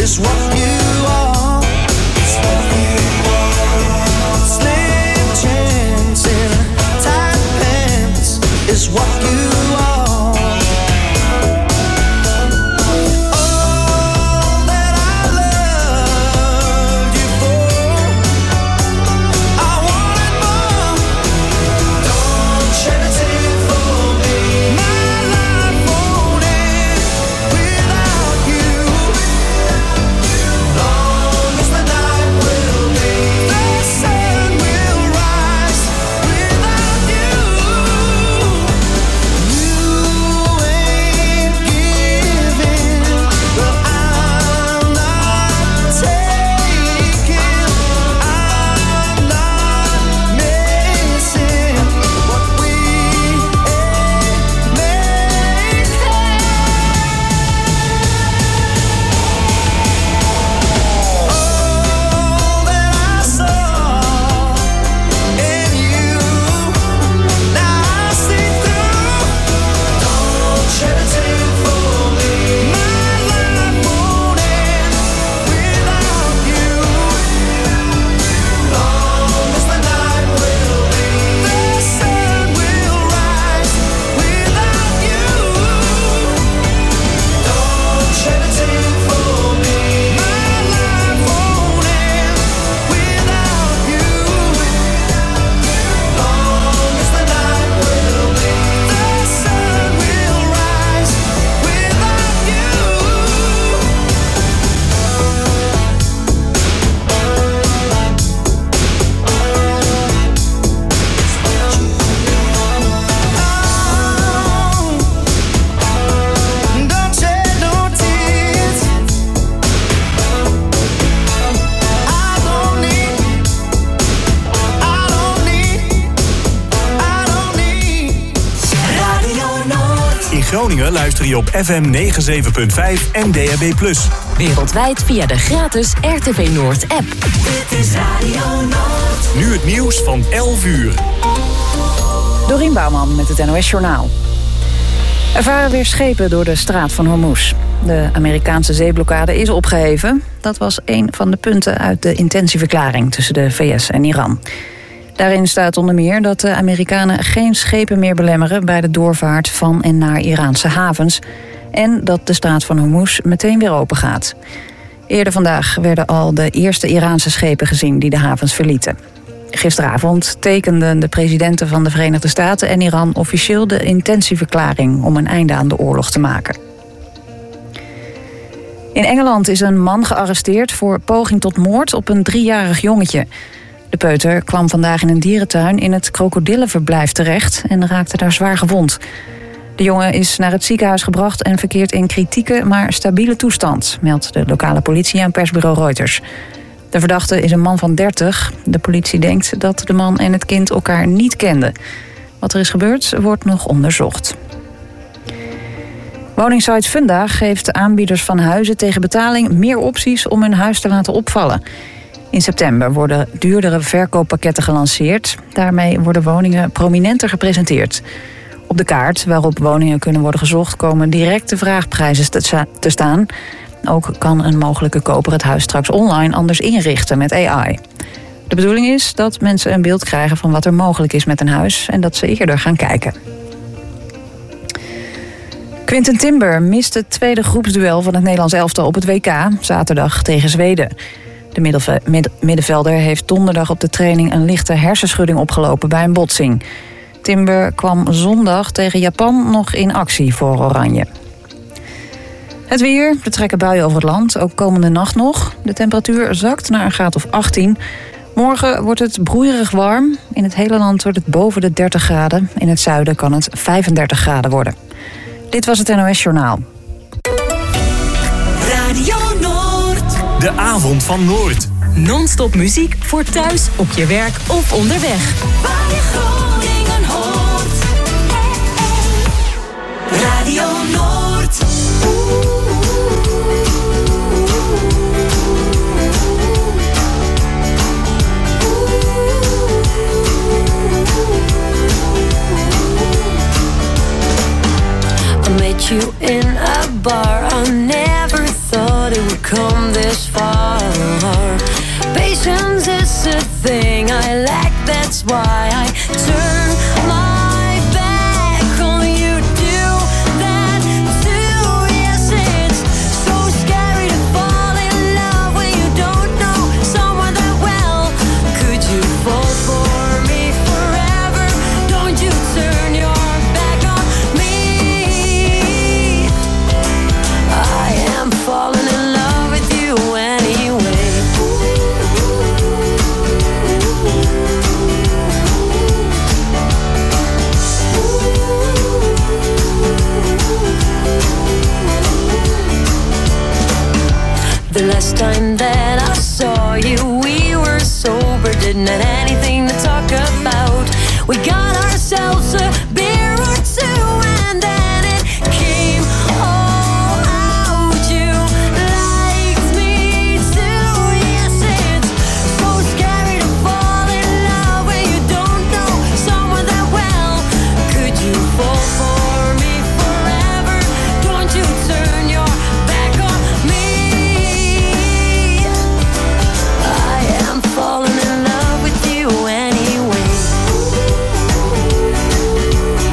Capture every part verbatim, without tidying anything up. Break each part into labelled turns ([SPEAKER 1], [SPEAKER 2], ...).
[SPEAKER 1] is what you are. It's what you are. Slim jeans and tight pants is what you are.
[SPEAKER 2] Groningen luister je op F M negenenzeventig komma vijf en D A B plus.
[SPEAKER 3] Wereldwijd via de gratis R T V Noord app.
[SPEAKER 4] Dit is Radio Noord.
[SPEAKER 2] Nu het nieuws van elf uur.
[SPEAKER 5] Dorien Bouwman met het N O S Journaal. Er varen weer schepen door de straat van Hormuz. De Amerikaanse zeeblokkade is opgeheven. Dat was een van de punten uit de intentieverklaring tussen de V S en Iran. Daarin staat onder meer dat de Amerikanen geen schepen meer belemmeren bij de doorvaart van en naar Iraanse havens en dat de straat van Hormuz meteen weer open gaat. Eerder vandaag werden al de eerste Iraanse schepen gezien die de havens verlieten. Gisteravond tekenden de presidenten van de Verenigde Staten en Iran officieel de intentieverklaring om een einde aan de oorlog te maken. In Engeland is een man gearresteerd voor poging tot moord op een driejarig jongetje. De peuter kwam vandaag in een dierentuin in het krokodillenverblijf terecht en raakte daar zwaar gewond. De jongen is naar het ziekenhuis gebracht en verkeert in kritieke, maar stabiele toestand, meldt de lokale politie aan persbureau Reuters. De verdachte is een man van dertig. De politie denkt dat de man en het kind elkaar niet kenden. Wat er is gebeurd, wordt nog onderzocht. Woningsite Funda geeft aanbieders van huizen tegen betaling meer opties om hun huis te laten opvallen. In september worden duurdere verkooppakketten gelanceerd. Daarmee worden woningen prominenter gepresenteerd. Op de kaart waarop woningen kunnen worden gezocht komen directe vraagprijzen te staan. Ook kan een mogelijke koper het huis straks online anders inrichten met A I. De bedoeling is dat mensen een beeld krijgen van wat er mogelijk is met een huis en dat ze eerder gaan kijken. Quinten Timber mist het tweede groepsduel van het Nederlands elftal op het W K, zaterdag tegen Zweden. De middelve- mid- middenvelder heeft donderdag op de training een lichte hersenschudding opgelopen bij een botsing. Timber kwam zondag tegen Japan nog in actie voor Oranje. Het weer, er trekken buien over het land, ook komende nacht nog. De temperatuur zakt naar een graad of achttien. Morgen wordt het broeierig warm. In het hele land wordt het boven de dertig graden. In het zuiden kan het vijfendertig graden worden. Dit was het N O S Journaal.
[SPEAKER 4] Radio Noord.
[SPEAKER 2] De avond van Noord.
[SPEAKER 3] Non-stop muziek voor thuis, op je werk of onderweg.
[SPEAKER 4] Waar je Groningen hoort. Radio Noord.
[SPEAKER 6] I met you in a bar. I never thought it would come this far. Patience is a thing I lack, that's why I turn my back on you. Do that too, yes, it's so scary to fall in love when you don't know someone that well. Could you fall for me forever? Don't you turn your back on me. I am falling in love with you anyway. The last time that I saw you, we were sober, didn't have anything to talk about. We got ourselves a beer or two, and then it came all out. You liked me too, yes, it's so scary to fall in love when you don't know someone that well. Could you fall for me forever? Don't you turn your back on me. I am falling in love with you anyway.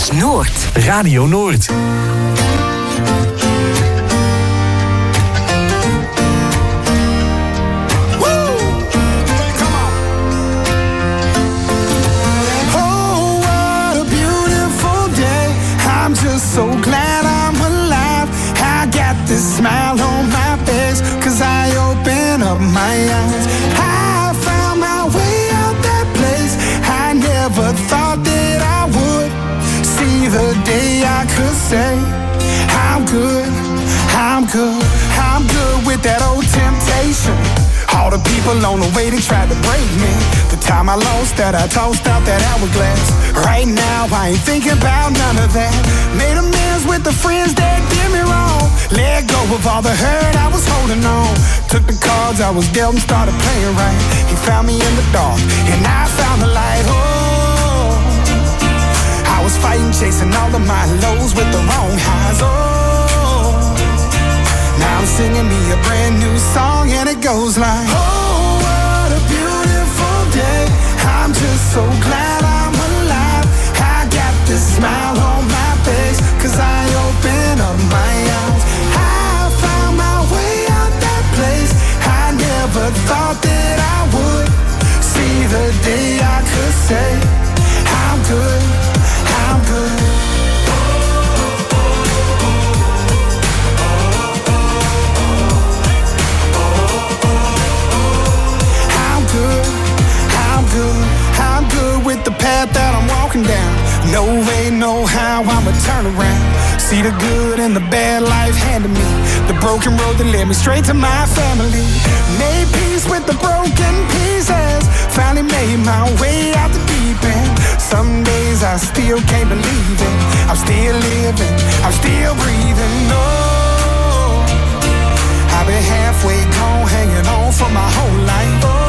[SPEAKER 3] is Noord.
[SPEAKER 2] Radio Noord.
[SPEAKER 1] So glad I'm alive. I got this smile on my face, cause I open up my eyes. I found my way out that place. I never thought that I would see the day I could say I'm good, I'm good, I'm good with that old temptation. All the people on the way, they tried to break me. The time I lost that, I tossed out that hourglass. Right now, I ain't thinking about none of that. Made amends with the friends that did me wrong. Let go of all the hurt I was holding on. Took the cards I was dealt and started playing right. He found me in the dark, and I found the light. Oh, I was fighting, chasing all of my lows with the wrong highs. Oh, now I'm singing me a brand new song, and it goes like, oh, what a beautiful day. I'm just so glad I'm alive. I got this smile on my face, cause I open up my eyes. I found my way out that place. I never thought that I would see the day I could say I'm good, I'm good. I'm good with the path that I'm walking down. No way, no how, I'ma turn around. See the good and the bad life handed me. The broken road that led me straight to my family. Made peace with the broken pieces. Finally made my way out the deep end. Some days I still can't believe it. I'm still living, I'm still breathing. No, I've been halfway gone, hanging on for my whole life. Oh,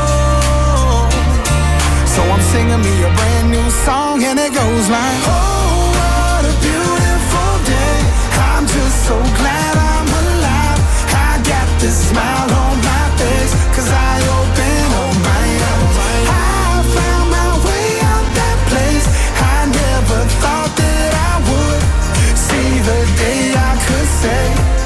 [SPEAKER 1] so I'm singing me a brand new song, and it goes like, oh, what a beautiful day. I'm just so glad I'm alive. I got this smile on my face, cause I open up my eyes. I found my way out that place. I never thought that I would see the day I could say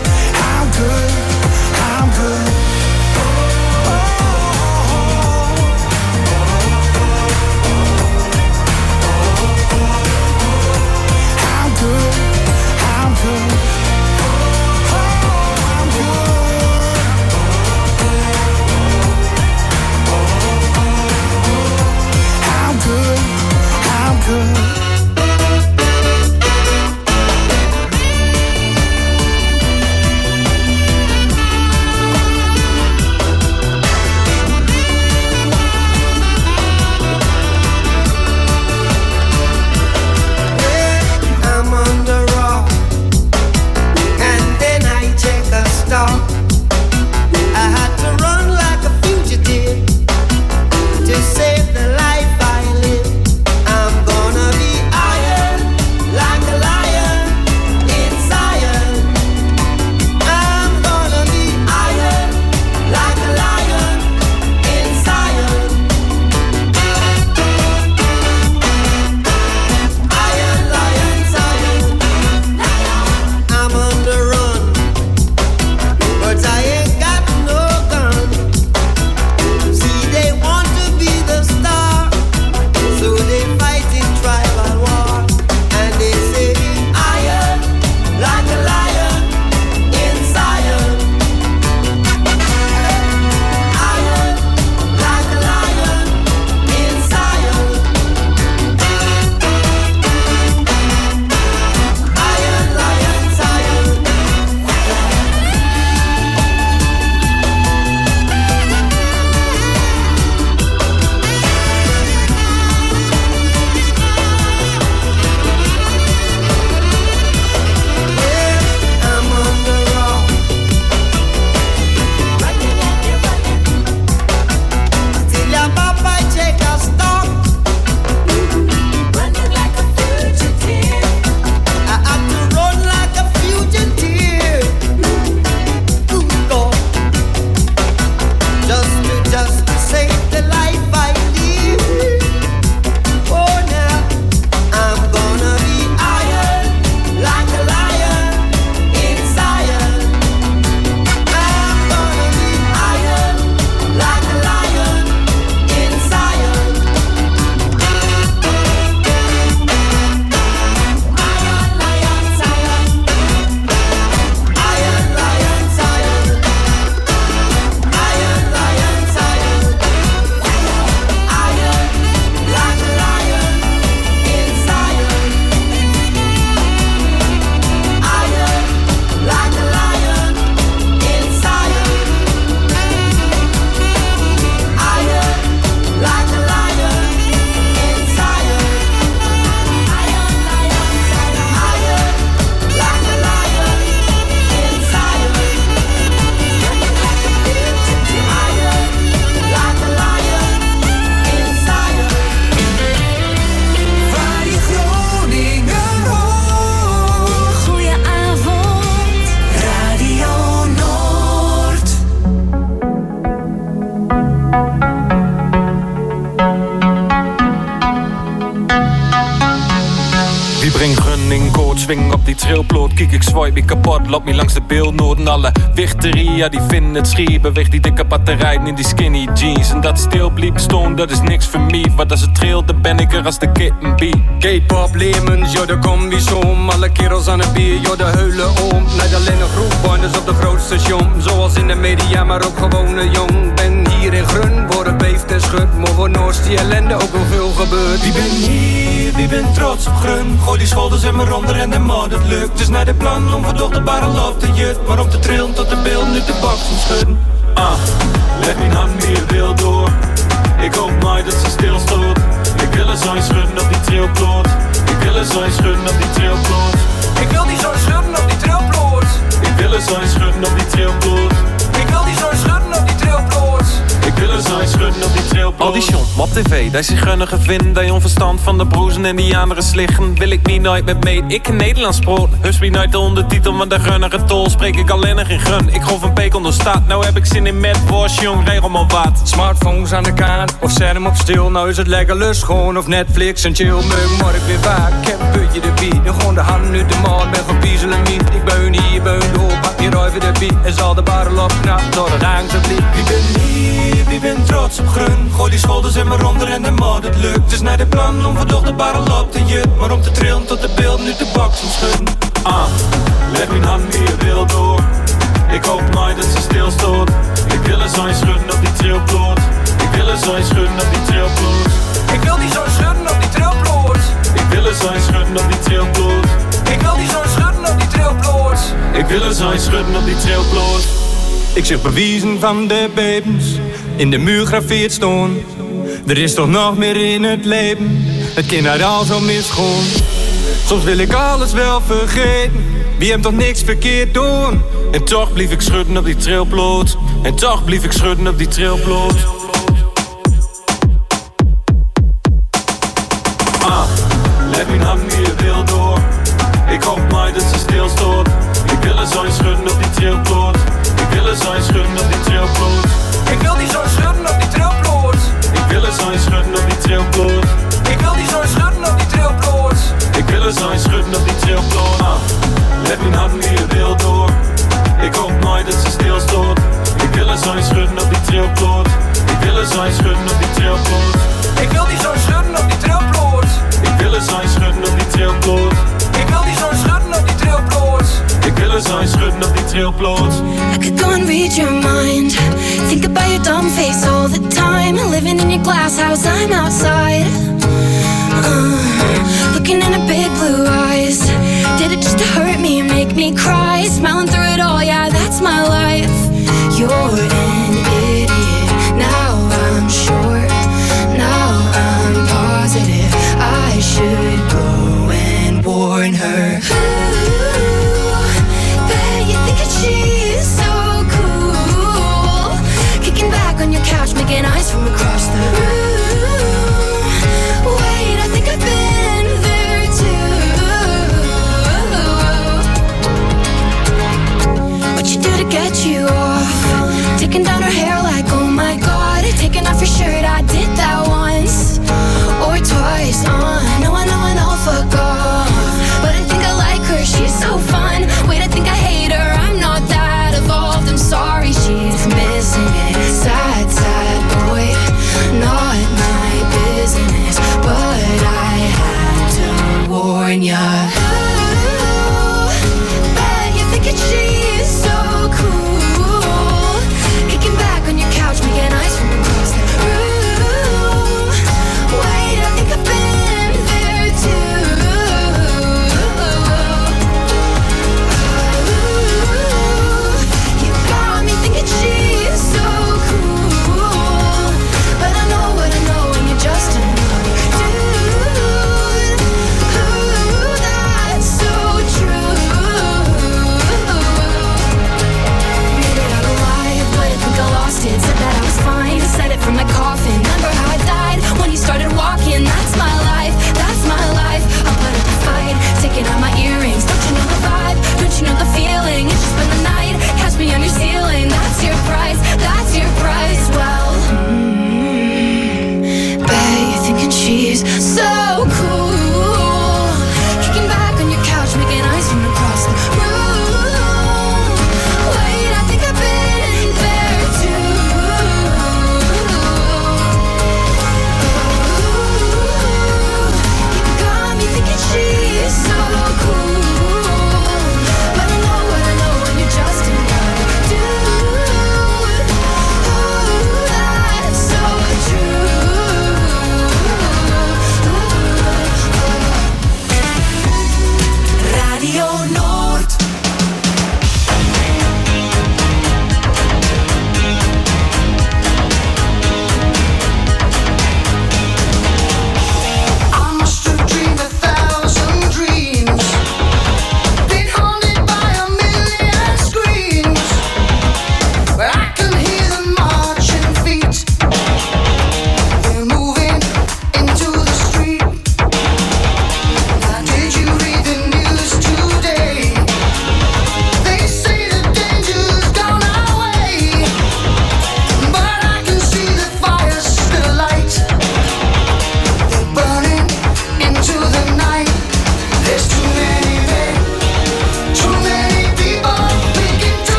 [SPEAKER 7] swing op die trilploot. Kijk ik swipe, ik kapot, loop me langs de beeldnoten. Alle wichterie, ja die vinden het schier. Beweeg die dikke batterijen in die skinny jeans. En dat stil bliep staan, dat is niks voor mij. Want als het trilt, dan ben ik er als de kitten bie. K-pop, lemons, joh de combi zoom. Alle kerels aan het bier, joh de heulen om. Net alleen nog groepbanders op de grootste station. Zoals in de media, maar ook gewone jong. Ben hier in Grun, worden beeft en schud. Maar voor Noors die ellende ook wel veel gebeurt. Wie ben hier, wie ben trots op Grun. Gooi die schouders in mijn onder en de mod, het lukt. Het is naar de plan om verdocht de barrel op te jut. Maar om te trillen tot de beeld nu de bak van schudden. Ah, leg mijn hand weer wil door. Ik hoop maar dat ze stilstoot. Ik wil er zo schudden op die trilploot. Ik wil er zo schudden op die trilploot. Ik wil die zo schudden op die trilploot. Ik wil er zo schudden op die trilploot. Ik wil die zo schudden op die trilploot. Ik wil er zo schudden op die trilploot. Al die shon op tv, dat je gunnige vindt. Dat je onverstand van de broezen en die anderen sliggen. Wil ik niet nooit met mee, ik in Nederlands sproot. Hus me nooit de ondertitel, want de gunnige tol spreek ik alleen nog in gun. Ik golf een peek onder staat, nou heb ik zin in met Bosch, jong, regel maar wat. Smartphones aan de kaart, of zet hem op stil. Nou is het lekker lust, gewoon of Netflix en chill. Meuk morgen weer vaak, ik heb een putje de beat. Dan gewoon de hand nu de maat, ben van piezelen niet. Ik beun hier, beun door, pak hier over de beat. En zal de barrel op knap, door het angst op liep. Wie ben hier, wie ben trots op Grun. Gooi die schouders in mijn onder en de mod, het lukt. Het is naar de plan om verdocht de barrel op te jut. Maar om te trillen tot de beeld nu de bak van schudden. Ah, leg mijn hand hier wil door. Ik hoop nooit dat ze stilstoot. Ik wil er zo schudden op die trilploot. Ik wil er zo schudden op die trilploot. Ik wil die zo schudden op die trilploot. Ik wil er zo schudden op die trilploot. Ik wil die zo schudden op die trilploot. Ik wil er zo schudden op die trilploot. Ik zeg bewijzen van de babens. In de muur graveert staan. Er is toch nog meer in het leven. Het kind uit al zo misgoon. Soms wil ik alles wel vergeten. Wie hem toch niks verkeerd doen. En toch blief ik schudden op die trilploot. En toch blief ik schudden op die trilploot. Ah, leg mijn hand hier wil door. Ik hoop maar dat ze stilstoot. Ik wil er zo schudden op die trilploot. Ik wil er zo schudden op die trilploot. Ik wil die zo schudden op die trilploot. Ik wil er zo schudden op die trilploot. Ik wil die zo schudden op die trilploot. Ik wil er zo schudden op die trilploot. Ah, leg mijn hand hier wil door. Ik hoop nooit dat ze stilstoot. Ik wil er zo schudden op die trilploot. Ik wil er zo schudden op die trilploot. Ik wil die zo schudden op die trilploot. Ik wil er zo schudden op die trilploot. Ik wil die zo schudden op die trilploot. Ik wil er zo schudden op die trilploot.
[SPEAKER 8] I could go and read your mind. Think about your dumb face all the time. Living in your glass house, I'm outside. Uh, looking in her big blue eyes. Did it just to hurt me and make me cry? Smiling through it all, yeah, that's my life. You're an idiot, now I'm sure. Now I'm positive I should go and warn her. Ooh, bet you think that she's so cool. Kicking back on your couch, making eyes from across the room. Wait, I think I've been there too. What you do to get you off? Taking down her hair like, oh my god. Taking off your shirt, I did that once or twice. Uh, no, I know, I know, fuck off. But I think I like her, she's so fun. Wait, I think I hate her, I'm not that evolved. I'm sorry, she's missing it. Sad, sad boy, not my business. But I had to warn ya. Ooh, bet you think that she's so cool. Kicking back on your couch, making eyes from across the room.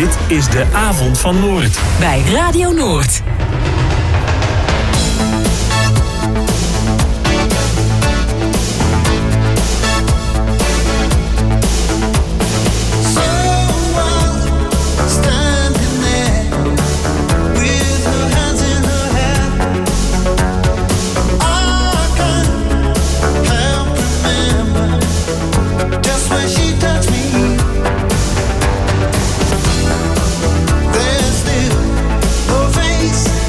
[SPEAKER 2] Dit is de Avond van Noord.
[SPEAKER 3] Bij Radio Noord.
[SPEAKER 9] There's still a face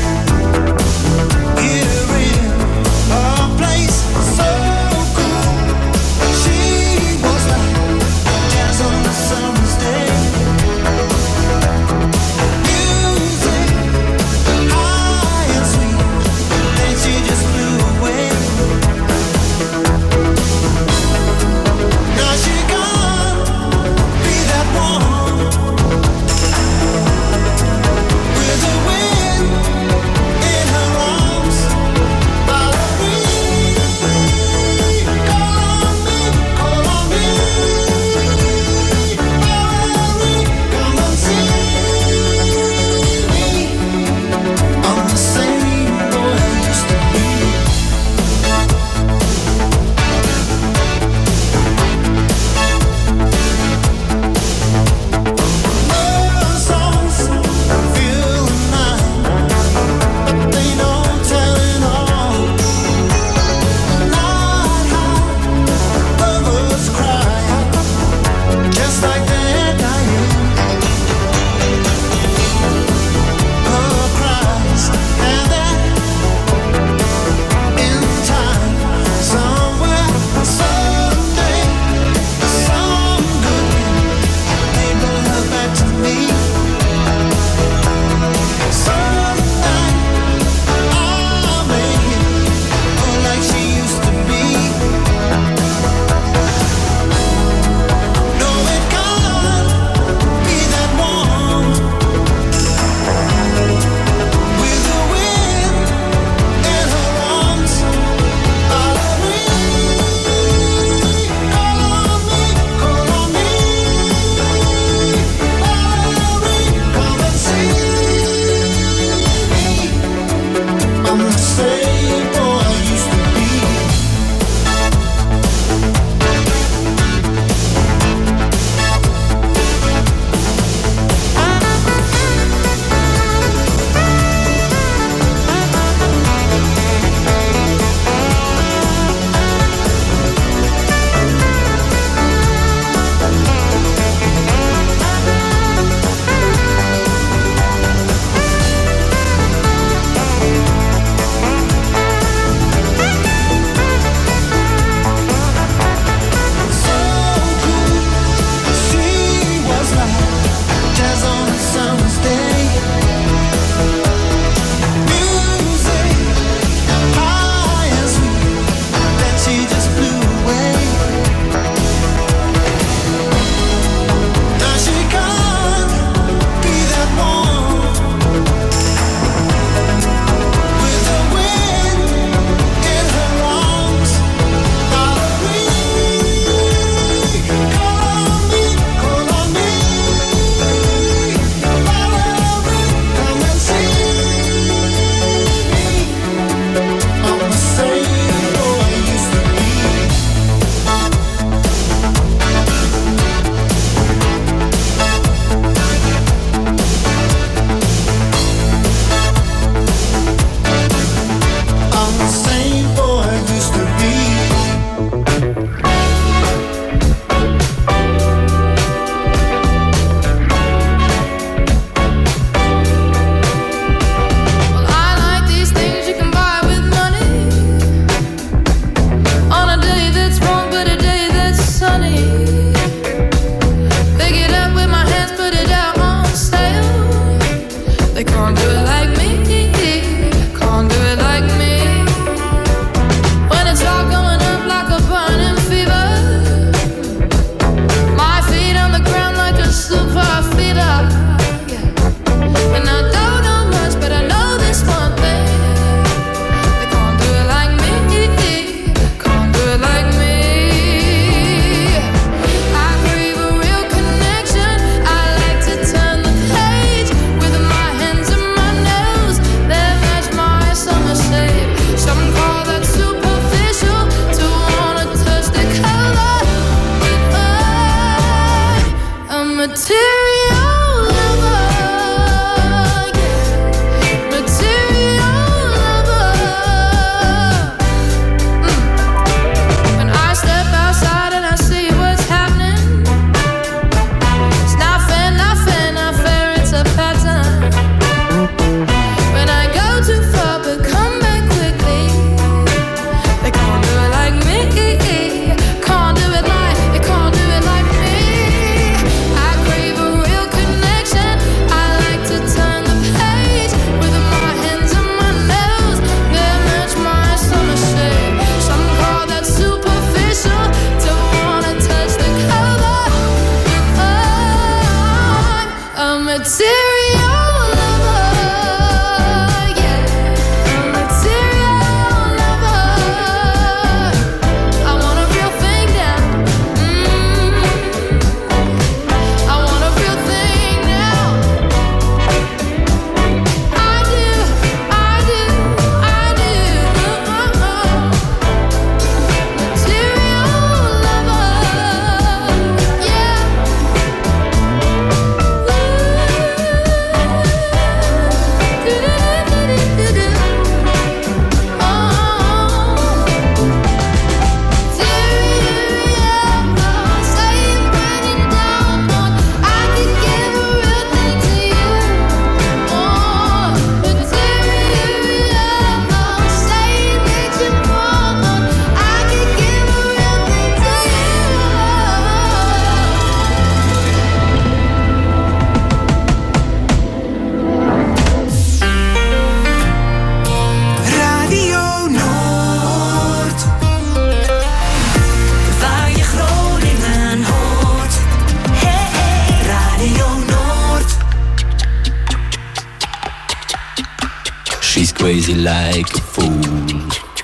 [SPEAKER 9] crazy like a fool.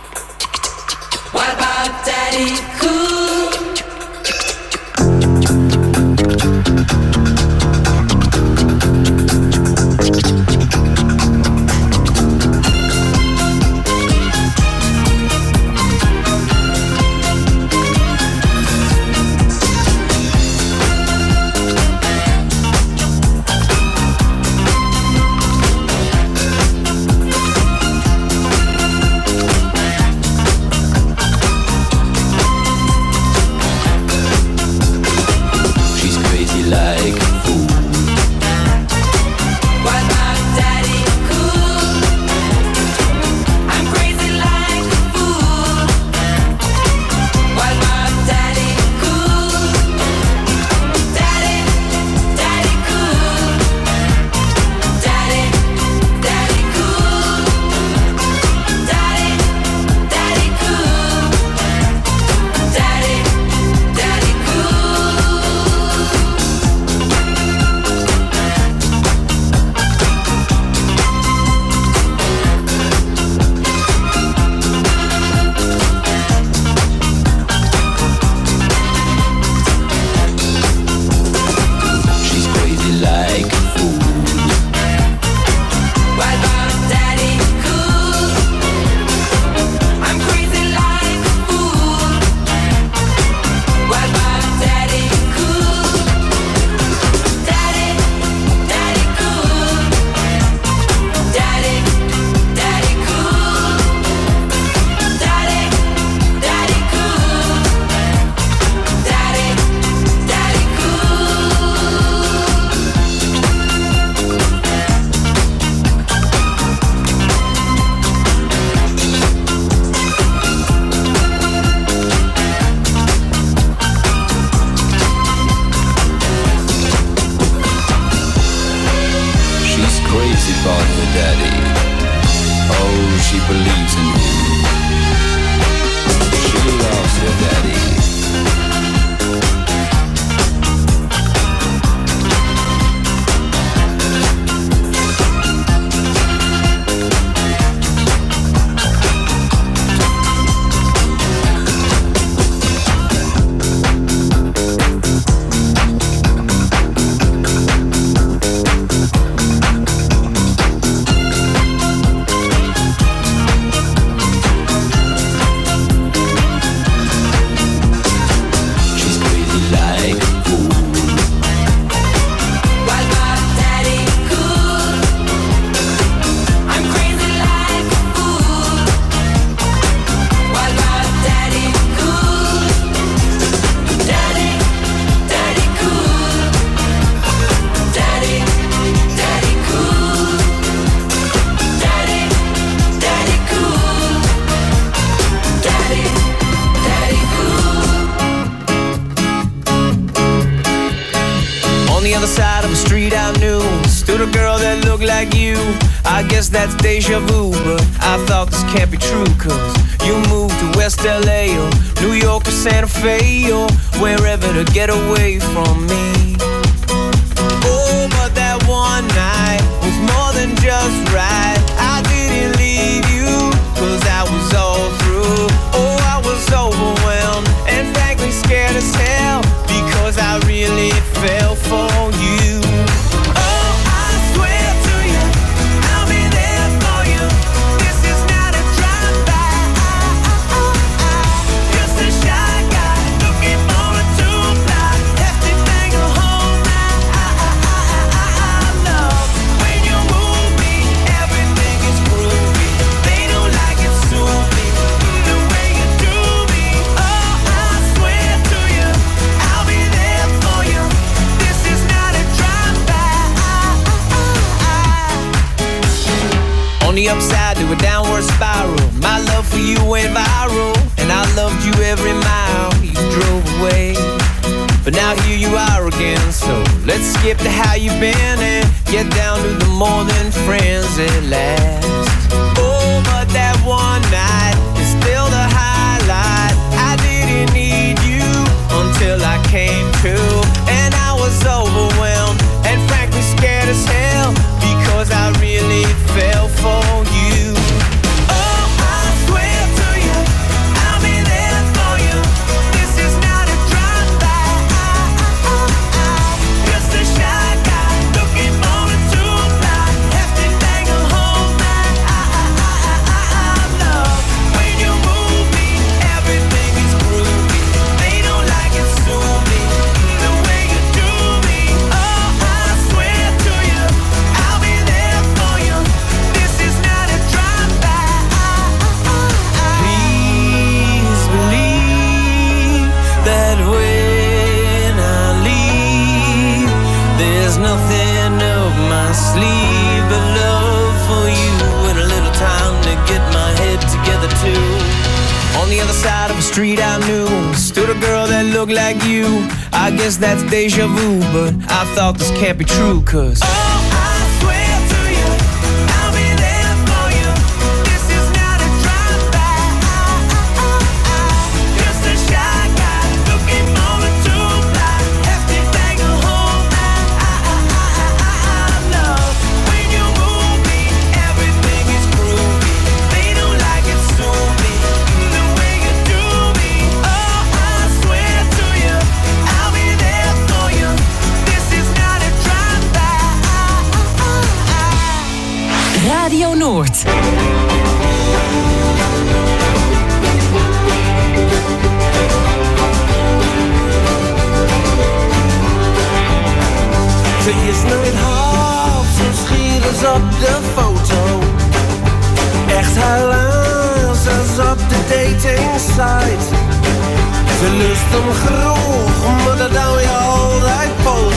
[SPEAKER 4] What about Daddy Cool?
[SPEAKER 10] On the other side of the street I knew stood a girl that looked like you. I guess that's deja vu, but I thought this can't be true, cause you moved to West L A or New York or Santa Fe or wherever to get away from me. Oh, but that one night was more than just right. I didn't leave you, cause I was all through. Oh, I was overwhelmed and frankly scared as hell, because I really fell for you. Oh, I swear to you, I'll be there for you. This is not a drive-by. Just a shy guy looking for a two-fly. Hefty thing to hold my love. When you move me, everything is groovy. They don't like it, sue me the way you do me. Oh, I swear to you, I'll be there for you. This is not a drive-by. On the upside to a downward spiral, my love for you went viral, and I loved you every mile you drove away. But now here you are again, so let's skip to how you've been and get down to the more than friends at last. Oh, but that one night is still the highlight. I didn't need you until I came to, and I was overwhelmed and frankly scared as hell, because I really fell for you. Oh, I swear to you, I'll be there for you. This is not a drive-by. Just a shy guy looking for a two-fly. Hefty thing to hold my love. When you move me, everything is groovy. They don't like it, sue me the way you do me. Oh, I swear to you, I'll be there for you. This is not a drive-by. Please believe that when I leave, there's nothing up my sleeve but love for you and a little time to get my head together too. On the other side of the street I knew stood a girl that looked like you. I guess that's deja vu, but I thought this can't be true, cause oh, I swear to you, I'll be there for you. This is not a drive-by. Just a shy guy looking for a two-fly. Hefty thing to hold my love. When you move me, everything is groovy. They don't like it, sue me the way you do me. Oh, I swear to you, I'll be there for you. This is not a drive-by.
[SPEAKER 3] Radio Noord.
[SPEAKER 10] Ze is nooit half zo schier als op de foto. Echt helaas als op de dating site. Ze lust hem groeg, maar dat hou je altijd vol.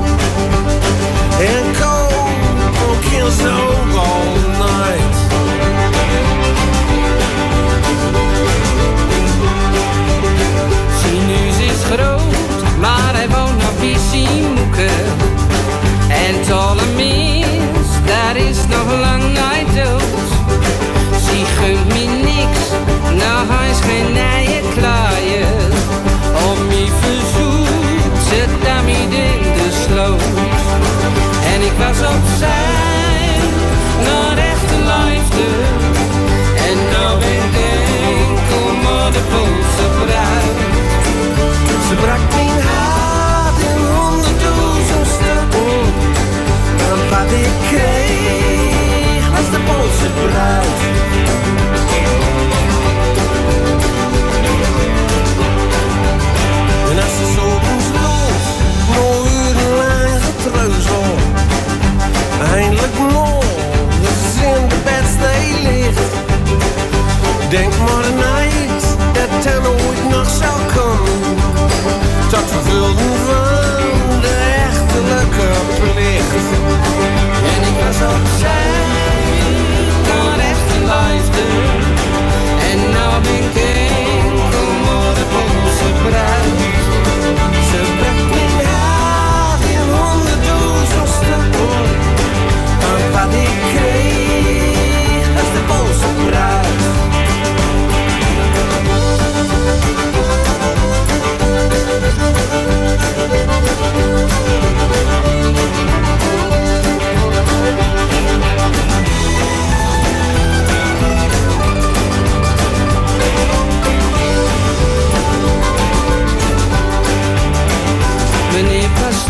[SPEAKER 10] En kook je zo all night.
[SPEAKER 11] Zijn neus is groot, maar hij woont nog bij zijn moeke. En Ptolemeus, daar is nog lang niet dood. Ze gunt me niks, nou hij is geen nije klaaien. Om me verzoekt, zet daar me in de sloot. En ik was op zijn, naar echte liefde. En nou ben ik enkel maar de Poolse bruid.
[SPEAKER 10] Ze brak mijn hart in honderdduizend stukken. Maar wat ik kreeg was de Poolse bruid. En als ze zo moest los, nog urenlang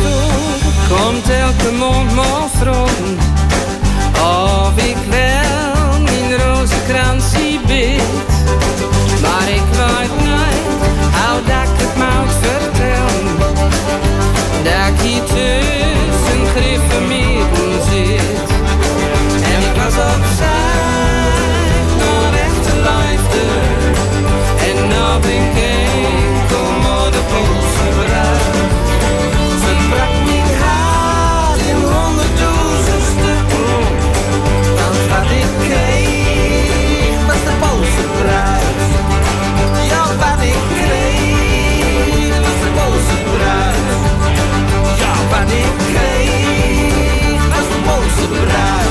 [SPEAKER 11] toe komt elke mond me vroom of ik wel mijn rozenkransje bid. Maar ik weet niet hoe dat ik het moet vertellen, dat ik hier tussen griffen midden zit. En ik was op zijn naar echte liefde, en nou ben ik enkel maar de polsen bruid. Ze brak mijn hart in honderdduizend stukken, want wat ik kreeg was de polsen bruid. Ja, wat ik kreeg was de polsen bruid. Ja, wat ik kreeg was de polsen bruid.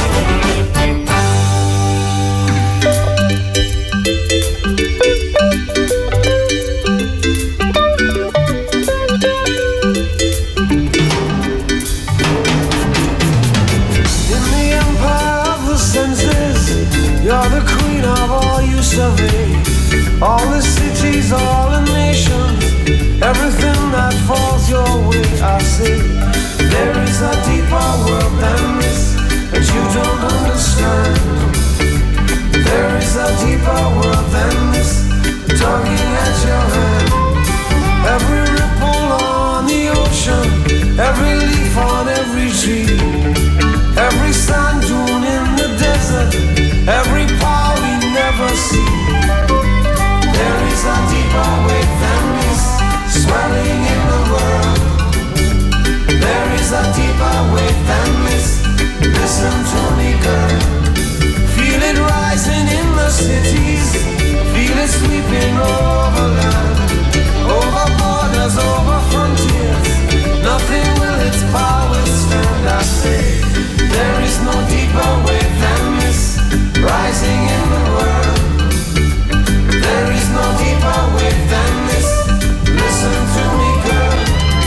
[SPEAKER 12] You're the queen of all you survey. All the cities, all the nations, everything that falls your way, I say. There is a deeper world than this that you don't understand. There is a deeper world than this, tugging at your hand. Every ripple on the ocean, every leaf on every tree, every sand dune in the desert, every power we never see. There is a deeper wave than this, swelling in the world. There is a deeper wave than this, listen to me girl. Feel it rising in the cities, feel it sweeping over land, over borders, over frontiers. Nothing will its power stand, I say. There is no deeper wave than this, rising in the world. There is no deeper wave than this, listen to me girl.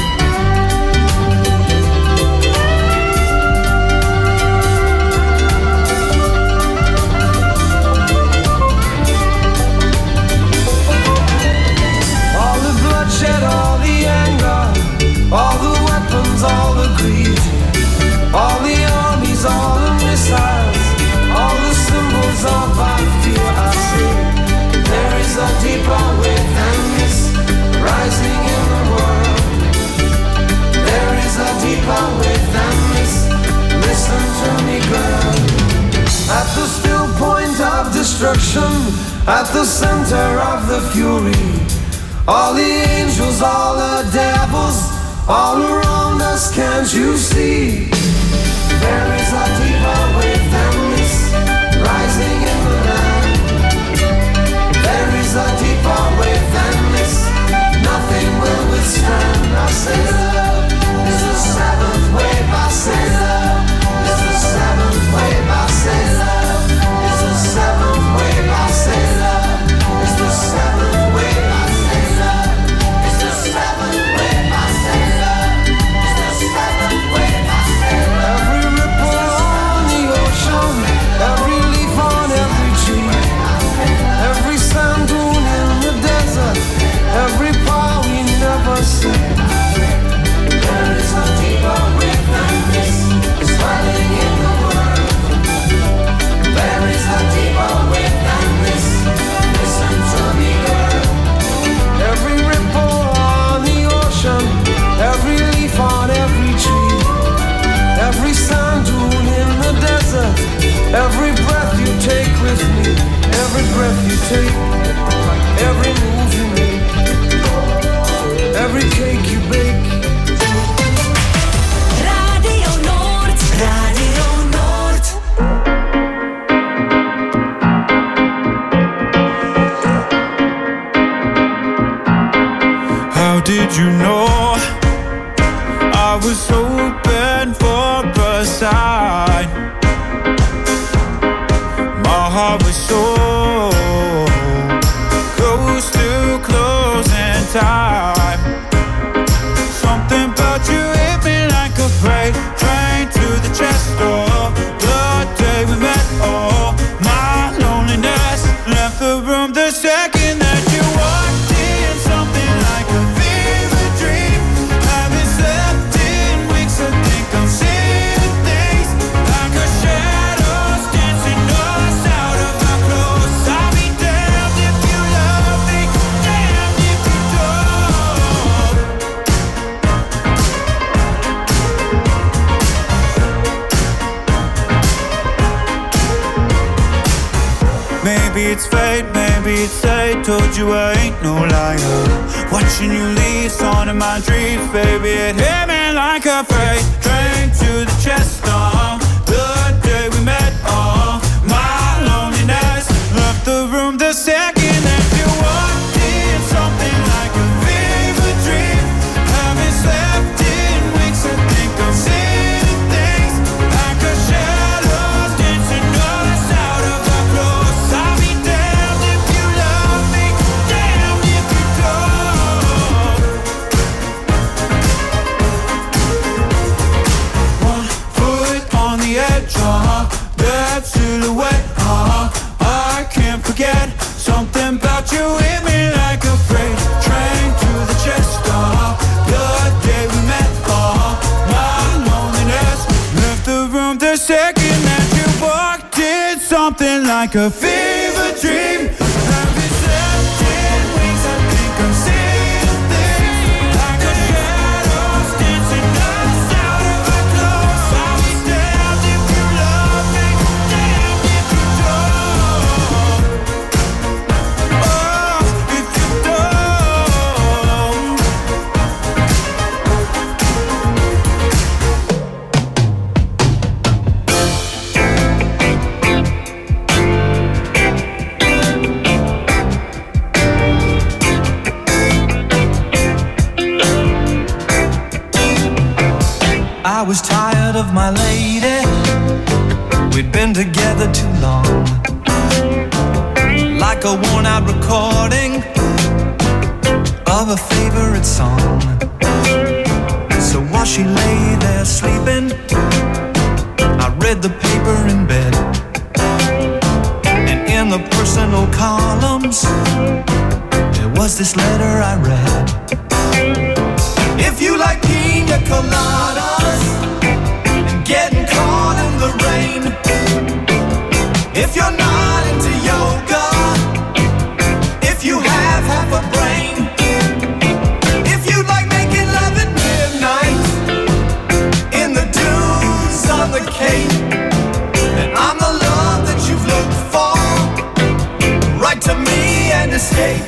[SPEAKER 12] All the bloodshed, all the anger, all the weapons, all the greed, all the armies, all the missiles, all the symbols of our fear, I say. There is a deeper wave than this, rising in the world. There is a deeper wave than this, listen to me girl. At the still point of destruction, at the center of the fury, all the angels, all the devils, all around us, can't you see? There is a deeper wave than this, rising in the land. There is a deeper wave than this, nothing will withstand. I say love is the seventh wave, I say love is the seventh wave, I say love is the seventh wave, I say love is the seventh wave, I say love is the seventh wave, I say love is the seventh wave, I say love. Every ripple on the ocean, every leaf on every tree, every sand dune in the desert, every power we never see. There is a deeper wave than this, swelling in the world. There is a deeper wave than this, listen to me girl. Every ripple on the ocean, every leaf on every tree, every sand dune in the desert, every breath you take with me, every breath you take, every move you make, every cake you bake.
[SPEAKER 6] Radio Noord, Radio Noord.
[SPEAKER 1] How did you know I was open for a sign? My heart was so close to closing time. Something about you hit me like a freight train to the chest door. The day we met, oh, my loneliness left the room the second that you walked in. Something like a fever dream. Haven't slept in
[SPEAKER 13] it's fate, maybe it's fate. Told you I ain't no liar. Watching you leave, on in my dreams, baby. It hit me like a freight train to the chest. Uh, the day we met, uh, my loneliness left the room the second that you walked in. Something like a fever dream. Haven't slept in weeks. I think I'm seeing things like a shadow dancing us out of our clothes. I'll be damned if you love me, damned if you don't. One foot on the edge, uh-huh. That silhouette, uh-huh. I can't forget. Something about you hit me like a freight train to the chest, uh-huh. The day we met, uh-huh. My loneliness left the room the second that you walked in. Something like a fever dream. Haven't slept in weeks. I think I'm seeing things like a shadows dancing us out of our clothes. I'll be damned if you love me, damned if you don't. Oh, if you don't.
[SPEAKER 12] I was tired of my lady. We'd been together too long. Like a worn-out recording of a favorite song. So while she lay there sleeping, I read the paper in bed. And in the personal columns, there was this letter I read. If you like pina coladas and getting caught in the rain, if you're not into yoga, if you have half a brain, if you like making love at midnight in the dunes on the Cape, then I'm the love that you've looked for. Write to me and escape.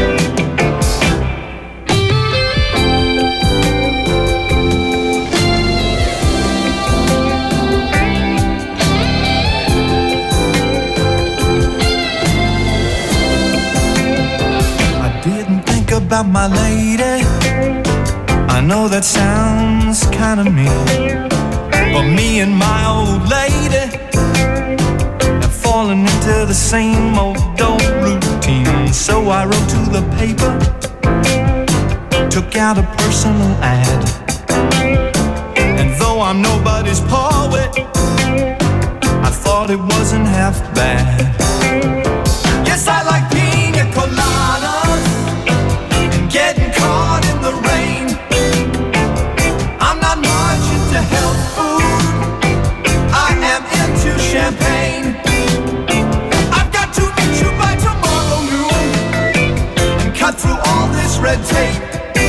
[SPEAKER 12] About my lady, I know that sounds kinda mean, but me and my old lady have fallen into the same old old routine. So I wrote to the paper, took out a personal ad, and though I'm nobody's poet, I thought it wasn't half bad. Yes, I like pina coladas, getting caught in the rain. I'm not much into health food, I am into champagne. I've got to meet you by tomorrow noon and cut through all this red tape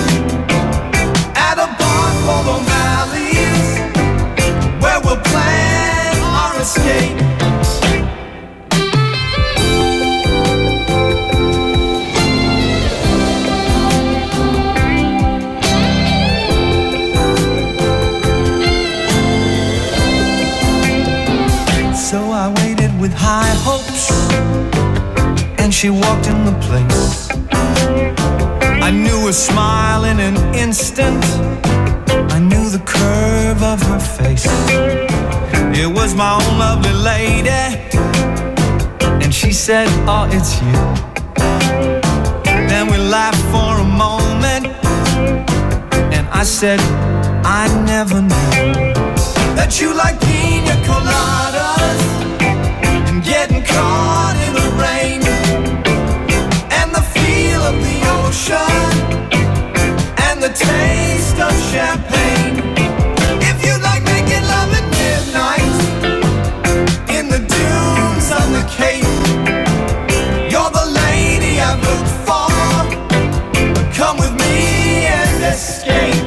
[SPEAKER 12] at a bar called O'Malley's, where we'll plan our escape. With high hopes, and she walked in the place. I knew her smile in an instant, I knew the curve of her face. It was my own lovely lady, and she said, oh, it's you. Then we laughed for a moment, and I said, I never knew that you like pina coladas, getting caught in the rain, and the feel of the ocean, and the taste of champagne. If you like making love at midnight in the dunes on the Cape, you're the lady I've looked for. Come with me and escape.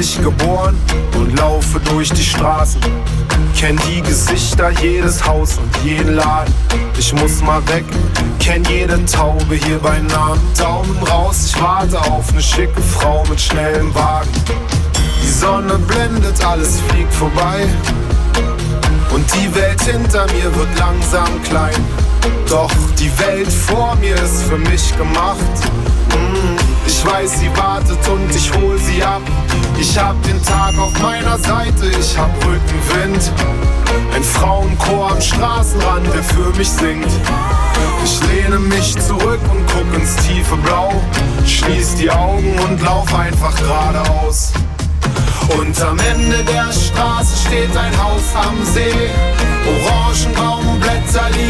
[SPEAKER 14] ich geboren und laufe durch die Straßen. Kenn die Gesichter, jedes Haus und jeden Laden. Ich muss mal weg, kenn jede Taube hier bei Namen. Daumen raus, ich warte auf ne schicke Frau mit schnellem Wagen. Die Sonne blendet, alles fliegt vorbei. Und die Welt hinter mir wird langsam klein. Doch die Welt vor mir ist für mich gemacht. mm, Ich weiß, sie wartet und ich hol sie ab. Ich hab den Tag auf meiner Seite, ich hab Rückenwind. Ein Frauenchor am Straßenrand, der für mich singt. Ich lehne mich zurück und guck ins tiefe Blau. Schließ die Augen und lauf einfach geradeaus. Und am Ende der Straße steht ein Haus am See. Orangenbaumblätter liegen